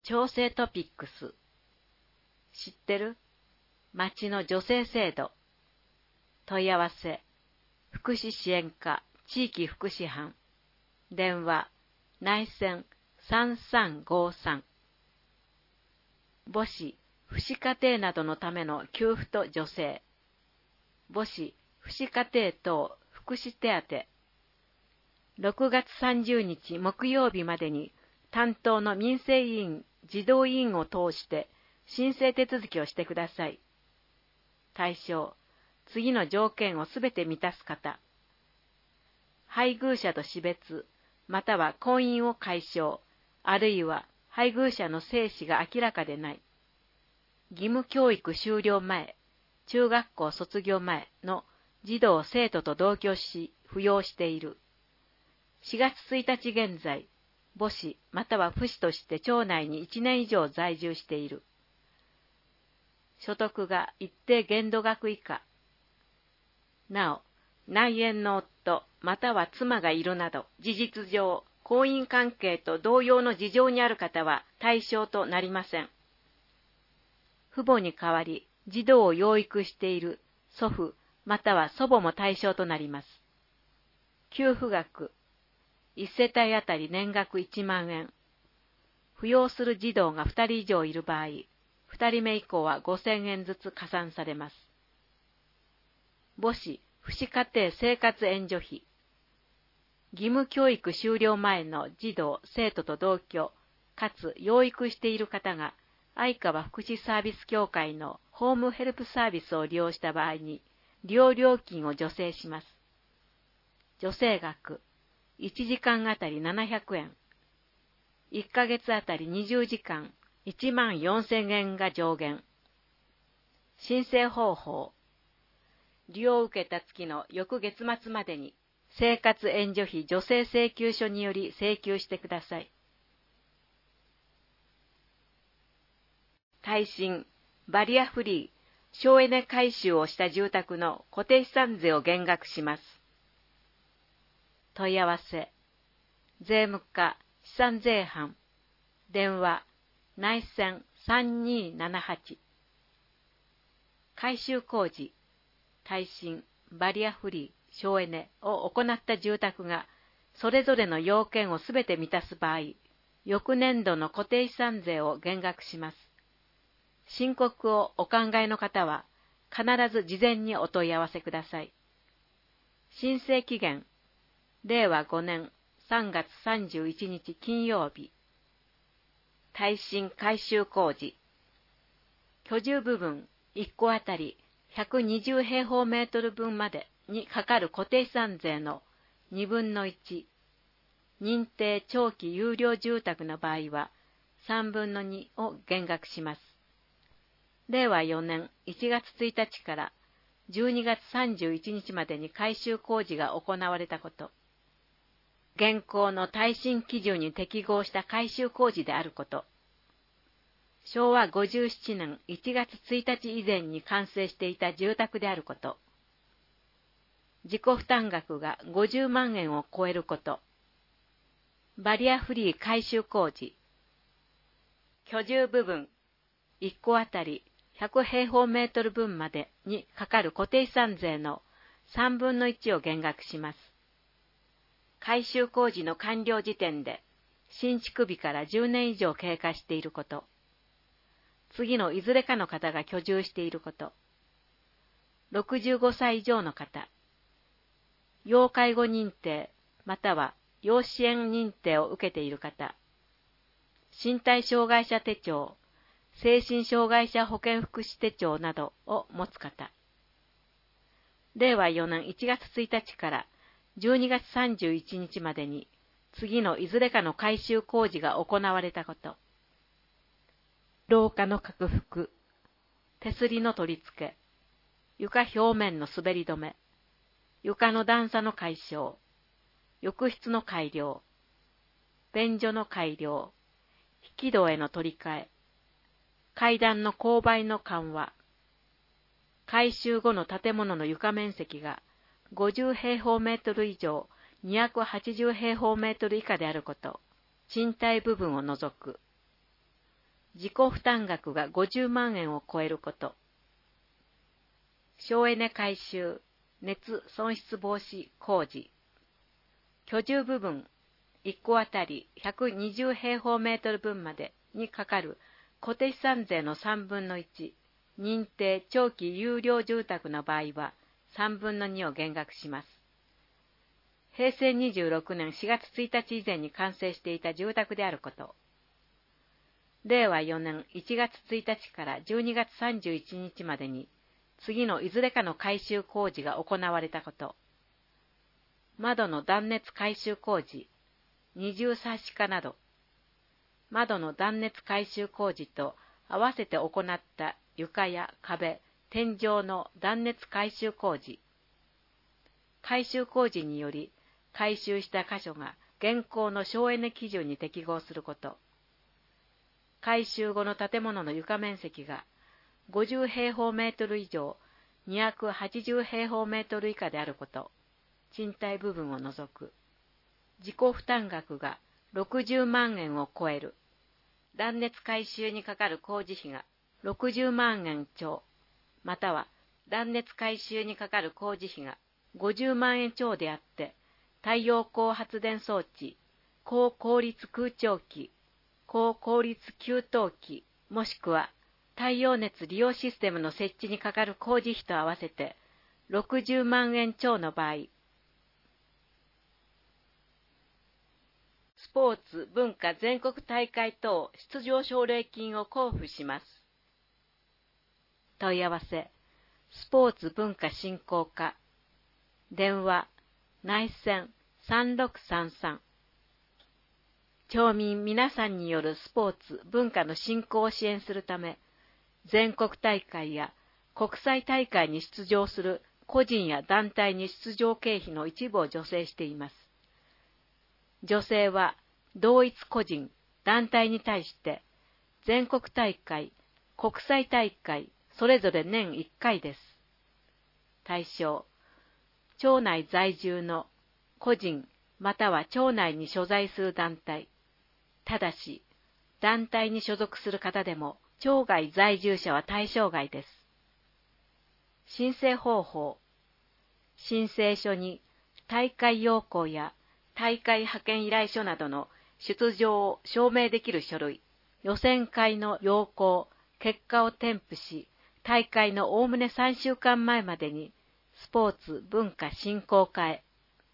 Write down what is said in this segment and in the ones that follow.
調整トピックス。知ってる？町の女性制度。問い合わせ。福祉支援課地域福祉班。電話。内線3353。母子、父子家庭などのための給付と助成。母子、父子家庭等福祉手当。6月30日木曜日までに担当の民生委員、児童委員を通して申請手続きをしてください。対象、次の条件をすべて満たす方。配偶者と死別、または婚姻を解消、あるいは配偶者の生死が明らかでない。義務教育終了前、中学校卒業前の児童生徒と同居し、扶養している。4月1日現在、母子または父子として町内に1年以上在住している。所得が一定限度額以下。なお、内縁の夫または妻がいるなど、事実上、婚姻関係と同様の事情にある方は対象となりません。父母に代わり、児童を養育している祖父または祖母も対象となります。給付額。1世帯あたり年額1万円。扶養する児童が2人以上いる場合、2人目以降は5000円ずつ加算されます。母子、父子家庭生活援助費。義務教育終了前の児童、生徒と同居、かつ養育している方が、相川福祉サービス協会のホームヘルプサービスを利用した場合に、利用料金を助成します。助成額。1時間あたり700円。1ヶ月あたり20時間、14,000円が上限。申請方法。利用を受けた月の翌月末までに、生活援助費助成請求書により請求してください。耐震、バリアフリー、省エネ改修をした住宅の固定資産税を減額します。問い合わせ。税務課資産税班。電話。内線3278。改修工事。耐震、バリアフリー、省エネを行った住宅が、それぞれの要件をすべて満たす場合、翌年度の固定資産税を減額します。申告をお考えの方は、必ず事前にお問い合わせください。申請期限、令和5年3月31日金曜日。耐震改修工事。居住部分1戸あたり120平方メートル分までにかかる固定資産税の2分の1、認定長期有料住宅の場合は3分の2を減額します。令和4年1月1日から12月31日までに改修工事が行われたこと。現行の耐震基準に適合した改修工事であること。昭和57年1月1日以前に完成していた住宅であること。自己負担額が50万円を超えること。バリアフリー改修工事。居住部分1戸あたり100平方メートル分までにかかる固定資産税の3分の1を減額します。改修工事の完了時点で新築日から10年以上経過していること。次のいずれかの方が居住していること。65歳以上の方。要介護認定または要支援認定を受けている方。身体障害者手帳、精神障害者保健福祉手帳などを持つ方。令和4年1月1日から12月31日までに次のいずれかの改修工事が行われたこと。廊下の拡幅、手すりの取り付け、床表面の滑り止め、床の段差の解消、浴室の改良、便所の改良、引き戸への取り替え、階段の勾配の緩和、改修後の建物の床面積が50平方メートル以上280平方メートル以下であること、賃貸部分を除く。 自己負担額が50万円を超えること。省エネ改修、熱損失防止工事。居住部分1戸あたり120平方メートル分までにかかる固定資産税の3分の1、認定長期有料住宅の場合は3分の2を減額します。平成26年4月1日以前に完成していた住宅であること。令和4年1月1日から12月31日までに次のいずれかの改修工事が行われたこと。窓の断熱改修工事、二重サッシ化など。窓の断熱改修工事と合わせて行った床や壁、天井の断熱改修工事。改修工事により改修した箇所が現行の省エネ基準に適合すること。改修後の建物の床面積が50平方メートル以上、280平方メートル以下であること。賃貸部分を除く。自己負担額が60万円を超える。断熱改修にかかる工事費が60万円超、または断熱改修にかかる工事費が50万円超であって、太陽光発電装置、高効率空調機、高効率給湯器、もしくは太陽熱利用システムの設置にかかる工事費と合わせて60万円超の場合、スポーツ文化全国大会等出場奨励金を交付します。問い合わせ、スポーツ文化振興課、電話、内線3633。町民皆さんによるスポーツ文化の振興を支援するため、全国大会や国際大会に出場する個人や団体に出場経費の一部を助成しています。助成は同一個人、団体に対して全国大会、国際大会、それぞれ年1回です。対象、町内在住の個人または町内に所在する団体。ただし、団体に所属する方でも町外在住者は対象外です。申請方法、申請書に大会要項や大会派遣依頼書などの出場を証明できる書類、予選会の要項、結果を添付し、大会のおおむね3週間前までにスポーツ文化振興課へ。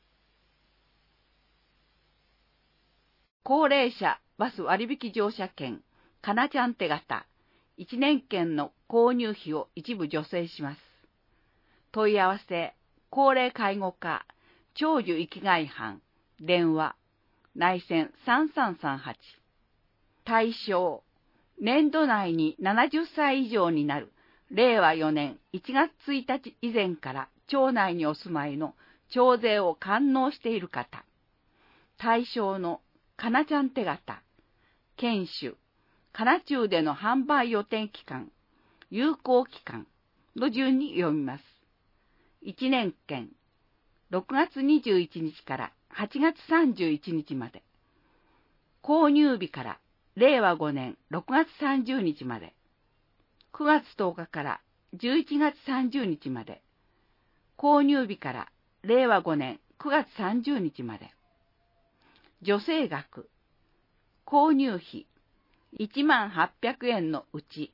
高齢者バス割引乗車券、かなちゃん手形、1年券の購入費を一部助成します。問い合わせ、高齢介護課、長寿生きがい班、電話、内線3338。対象、年度内に70歳以上になる、令和4年1月1日以前から町内にお住まいの徴税を完納している方。対象のかなちゃん手形、県種、かな中での販売予定期間、有効期間の順に読みます。1年券、6月21日から8月31日まで。購入日から令和5年6月30日まで。9月10日から11月30日まで。購入日から令和5年9月30日まで。助成額、購入費、18,800円のうち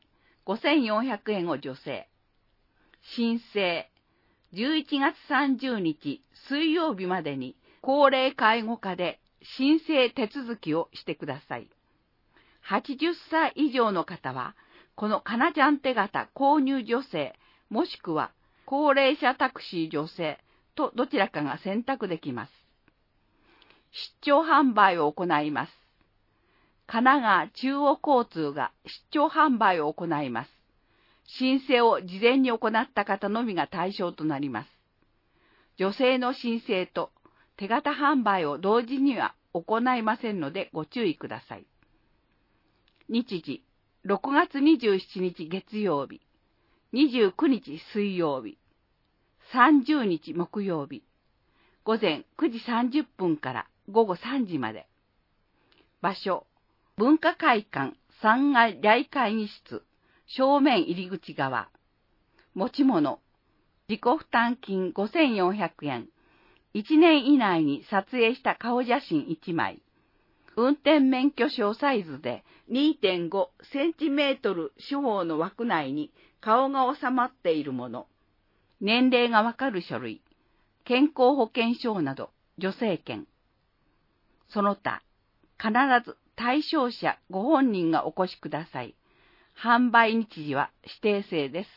5,400円を助成。申請、11月30日水曜日までに高齢介護課で申請手続きをしてください。80歳以上の方は、このかなちゃん手形購入助成、もしくは高齢者タクシー助成とどちらかが選択できます。出張販売を行います。神奈川中央交通が出張販売を行います。申請を事前に行った方のみが対象となります。助成の申請と手形販売を同時には行いませんのでご注意ください。日時、6月27日月曜日、29日水曜日、30日木曜日、午前9時30分から午後3時まで。場所、文化会館 3階大会議室、正面入り口側。持ち物、自己負担金5400円。1年以内に撮影した顔写真1枚。運転免許証サイズで 2.5 センチメートル四方の枠内に顔が収まっているもの。年齢がわかる書類。健康保険証など、助成券。その他、必ず対象者ご本人がお越しください。販売日時は指定制です。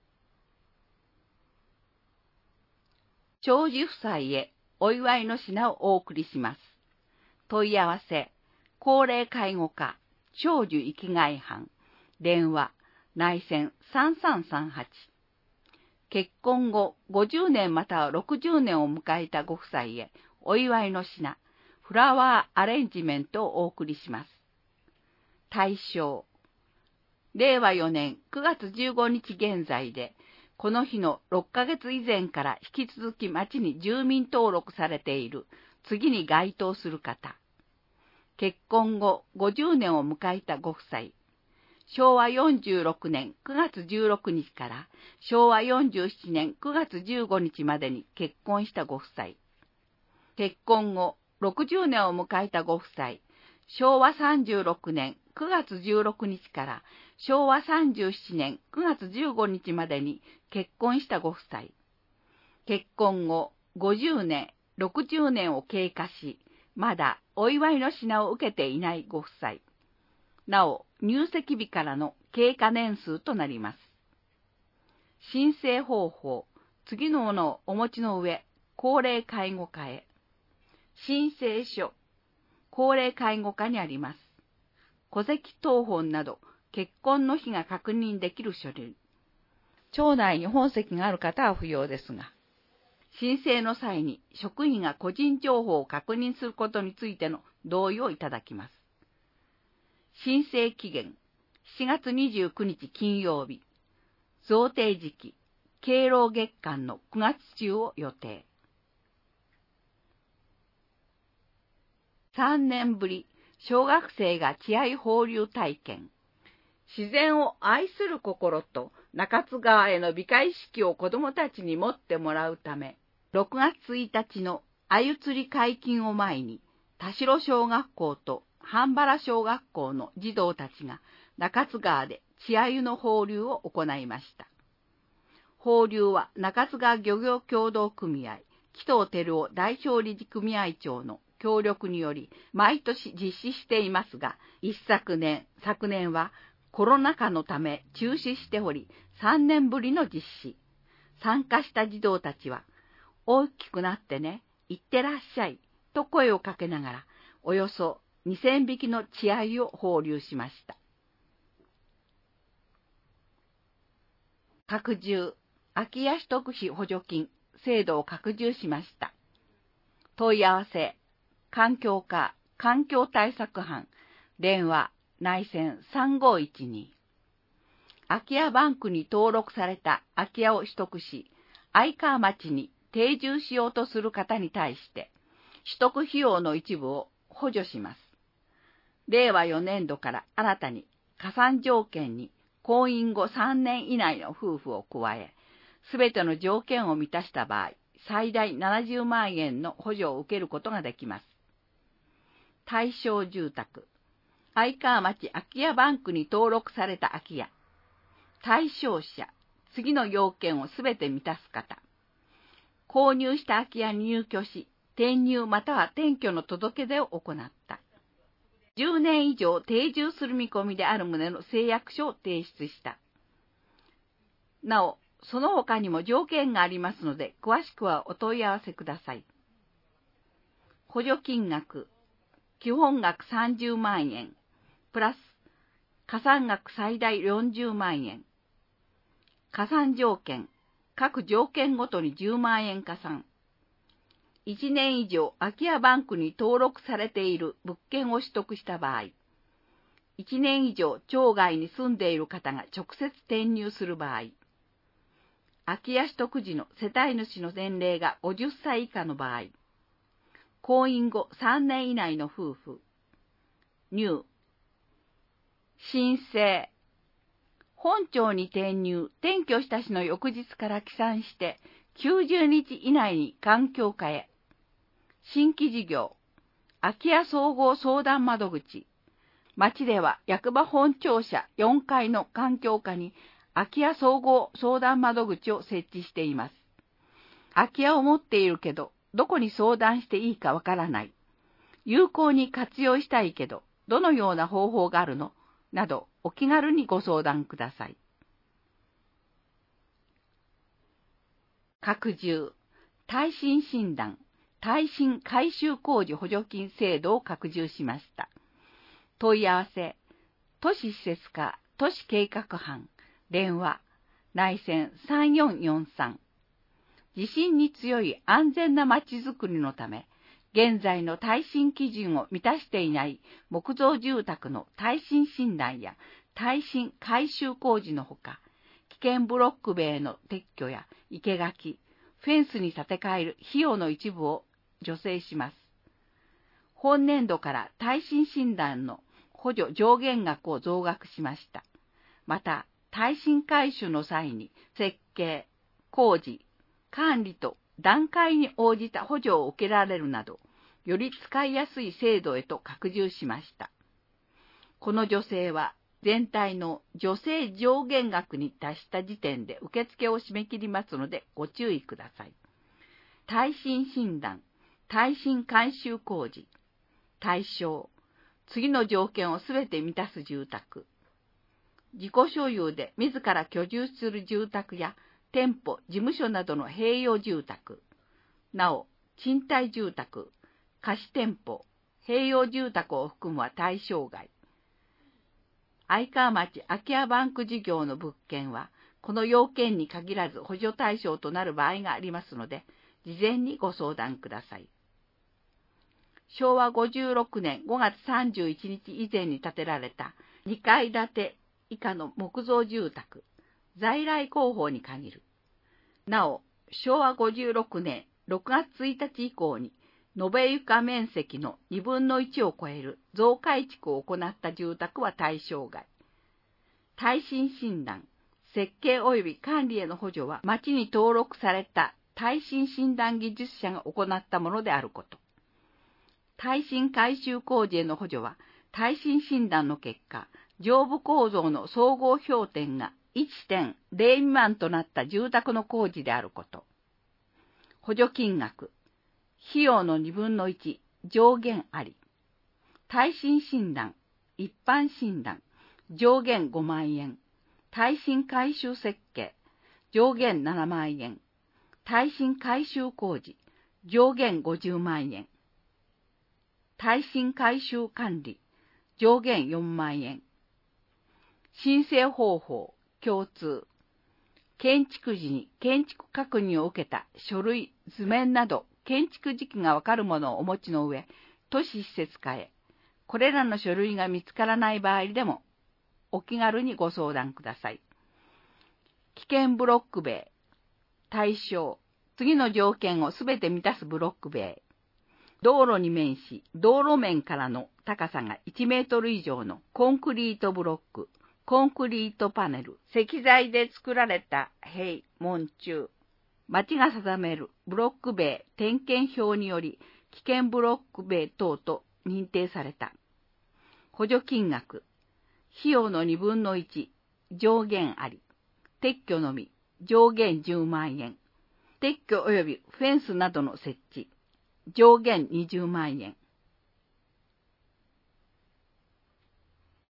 長寿夫妻へお祝いの品をお送りします。問い合わせ、高齢介護課、長寿生きがい班、電話、内線3338。結婚後50年または60年を迎えたご夫妻へお祝いの品、フラワーアレンジメントをお送りします。対象、令和4年9月15日現在で、この日の6ヶ月以前から引き続き町に住民登録されている次に該当する方。結婚後50年を迎えたご夫妻。昭和46年9月16日から昭和47年9月15日までに結婚したご夫妻。結婚後60年を迎えたご夫妻。昭和36年9月16日から昭和37年9月15日までに結婚したご夫妻。結婚後50年、60年を経過し、まだお祝いの品を受けていないご夫妻。なお、入籍日からの経過年数となります。申請方法、次のものをお持ちの上、高齢介護課へ。申請書、高齢介護課にあります。戸籍謄本など、結婚の日が確認できる書類。町内に本籍がある方は不要ですが、申請の際に職員が個人情報を確認することについての同意をいただきます。申請期限、7月29日金曜日。贈呈時期、敬老月間の9月中を予定。3年ぶり、小学生が稚鮎放流体験。自然を愛する心と中津川への美化意識を子どもたちに持ってもらうため、6月1日の鮎釣り解禁を前に、田代小学校と半原小学校の児童たちが中津川で稚鮎の放流を行いました。放流は中津川漁業協同組合、紀藤照夫代表理事組合長の協力により毎年実施していますが、昨年はコロナ禍のため中止しており、3年ぶりの実施。参加した児童たちは、大きくなってね、行ってらっしゃい、と声をかけながら、およそ2000匹の稚鮎を放流しました。拡充、空き家取得費補助金、制度を拡充しました。問い合わせ、環境課、環境対策班、電話、内線3512。空き家バンクに登録された空き家を取得し、愛川町に定住しようとする方に対して、取得費用の一部を補助します。令和4年度から新たに加算条件に婚姻後3年以内の夫婦を加え、すべての条件を満たした場合、最大70万円の補助を受けることができます。対象住宅、愛川町空き家バンクに登録された空き家。対象者、次の要件をすべて満たす方。購入した空き家に入居し、転入または転居の届け出を行った。10年以上定住する見込みである旨の誓約書を提出した。なお、その他にも条件がありますので、詳しくはお問い合わせください。補助金額、基本額30万円、プラス、加算額最大40万円。加算条件、各条件ごとに10万円加算。1年以上空き家バンクに登録されている物件を取得した場合、1年以上町外に住んでいる方が直接転入する場合、空き家取得時の世帯主の年齢が50歳以下の場合、婚姻後3年以内の夫婦、入、 申請。本庁に転入、転居した日の翌日から起算して90日以内に環境課へ。新規事業。空き家総合相談窓口。町では役場本庁舎4階の環境課に空き家総合相談窓口を設置しています。空き家を持っているけど、どこに相談していいかわからない。有効に活用したいけど、どのような方法があるのなど、お気軽にご相談ください。拡充。耐震診断、耐震改修工事補助金制度を拡充しました。問い合わせ、都市施設課、都市計画班、電話、内線3443。地震に強い安全なまちづくりのため、現在の耐震基準を満たしていない木造住宅の耐震診断や耐震改修工事のほか、危険ブロック塀の撤去や生垣、フェンスに建て替える費用の一部を助成します。本年度から耐震診断の補助上限額を増額しました。また、耐震改修の際に設計、工事、管理と段階に応じた補助を受けられるなど、より使いやすい制度へと拡充しました。この助成は全体の助成上限額に達した時点で受付を締め切りますのでご注意ください。耐震診断、耐震改修工事、対象、次の条件をすべて満たす住宅。自己所有で自ら居住する住宅や店舗、事務所などの併用住宅。なお、賃貸住宅、貸し店舗、併用住宅を含むは対象外。愛川町空き家バンク事業の物件は、この要件に限らず補助対象となる場合がありますので、事前にご相談ください。昭和56年5月31日以前に建てられた2階建て以下の木造住宅、在来工法に限る。なお、昭和56年6月1日以降に、延べ床面積の2分の1を超える増改築を行った住宅は対象外。耐震診断、設計及び管理への補助は町に登録された耐震診断技術者が行ったものであること。耐震改修工事への補助は、耐震診断の結果、上部構造の総合評点が 1.0 未満となった住宅の工事であること。補助金額、費用の2分の1、上限あり。耐震診断、一般診断、上限5万円。耐震改修設計、上限7万円。耐震改修工事、上限50万円。耐震改修管理、上限4万円。申請方法、共通。建築時に建築確認を受けた書類、図面など建築時期がわかるものをお持ちの上、都市施設課へ、これらの書類が見つからない場合でも、お気軽にご相談ください。危険ブロック塀、対象、次の条件をすべて満たすブロック塀。道路に面し、道路面からの高さが1メートル以上のコンクリートブロック、コンクリートパネル、石材で作られた塀、門柱。町が定めるブロック塀点検表により、危険ブロック塀等と認定された。補助金額、費用の2分の1、上限あり。撤去のみ、上限10万円。撤去及びフェンスなどの設置、上限20万円。